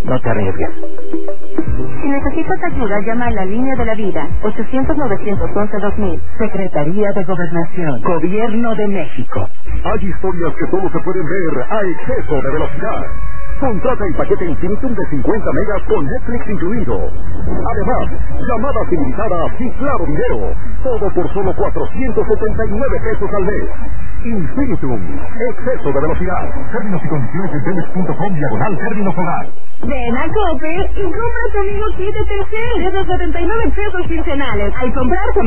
no te arriesgues. Si necesitas ayuda, llama a la línea de la vida, 800-911-2000. Secretaría de Gobernación, Gobierno de México. Hay historias que solo se pueden ver a exceso de velocidad. Contrata el paquete Infinitum de 50 megas con Netflix incluido. Además, llamadas ilimitadas y claro video. Todo por solo 479 pesos al mes. Infinitum, exceso de velocidad. Términos y condiciones en temex.com/términos hogar. Ven a Coppel y compra conmigo kit de Telcel de 79 pesos quincenales. Al comprar